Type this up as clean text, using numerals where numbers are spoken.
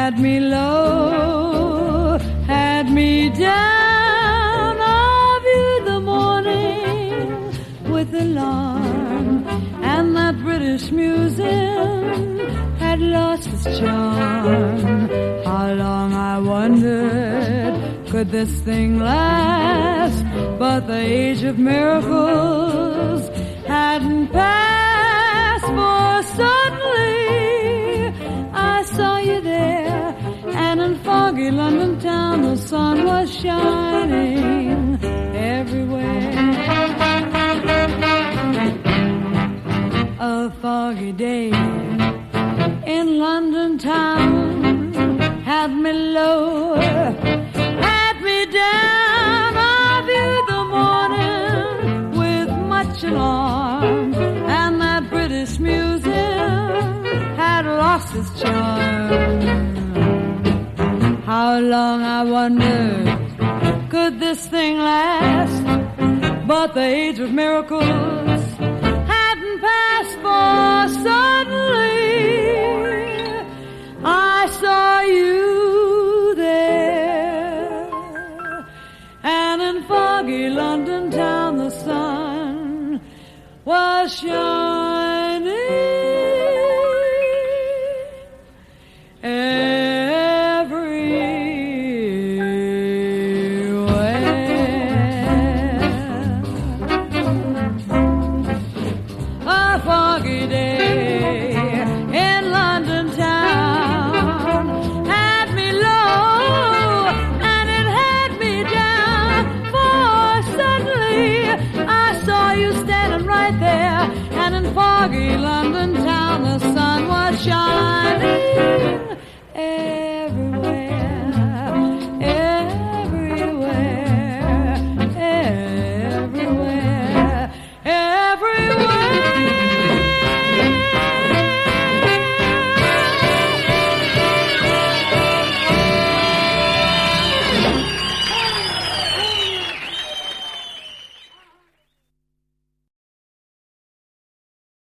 had me low, had me down. I viewed the morning with alarm, and that British museum had lost its charm. How long, I wondered, could this thing last? But the age of miracles hadn't passed, for suddenly I saw you there, and in foggy London town the sun was shining everywhere. A foggy day in London town had me low, had me down. I viewed the morning with much alarm, and that British museum had lost its charm. How long, I wondered, could this thing last? But the age of miracles hadn't passed, for suddenly